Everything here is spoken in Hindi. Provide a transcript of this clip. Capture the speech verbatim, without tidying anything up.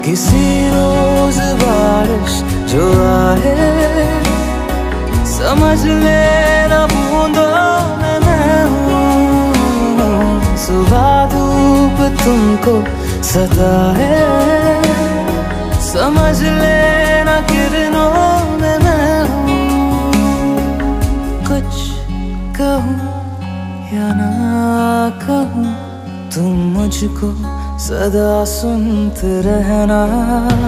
किसी रोज बारिश जो आए, समझ लेना बूंदों में मैं हूँ। सुबह धूप तुमको सताए, समझ लेना किरणों में मैं हूँ। कुछ कहूँ या ना कहूँ, तुम मुझको सदा सुनते रहना।